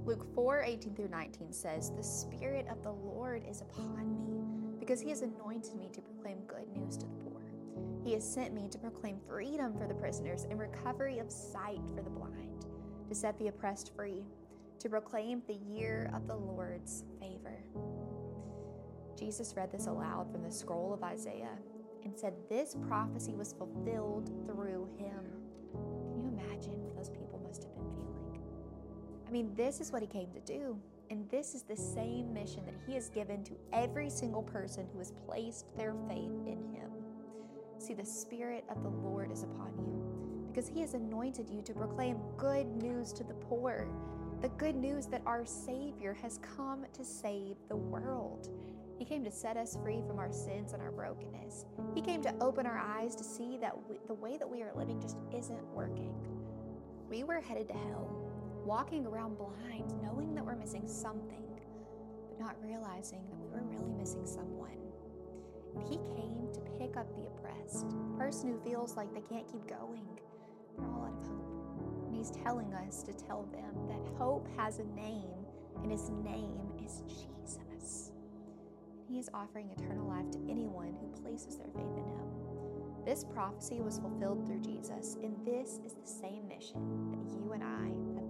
Luke 4:18 through 19 says, "The Spirit of the Lord is upon me, because he has anointed me to proclaim good news to the poor. He has sent me to proclaim freedom for the prisoners and recovery of sight for the blind, to set the oppressed free, to proclaim the year of the Lord's favor." Jesus read this aloud from the scroll of Isaiah and said this prophecy was fulfilled through him. Can you imagine what those people must have been feeling? I mean, this is what he came to do, and this is the same mission that he has given to every single person who has placed their faith in him. See, the Spirit of the Lord is upon you, because he has anointed you to proclaim good news to the poor, the good news that our Savior has come to save the world. He came to set us free from our sins and our brokenness. He came to open our eyes to see that the way that we are living just isn't working. We were headed to hell, walking around blind, knowing that we're missing something, but not realizing that we were really missing someone. And he came to pick up the oppressed, the person who feels like they can't keep going. They're all out of hope. And he's telling us to tell them that hope has a name, and his name is Jesus. He is offering eternal life to anyone who places their faith in him. This prophecy was fulfilled through Jesus, and this is the same mission that you and I have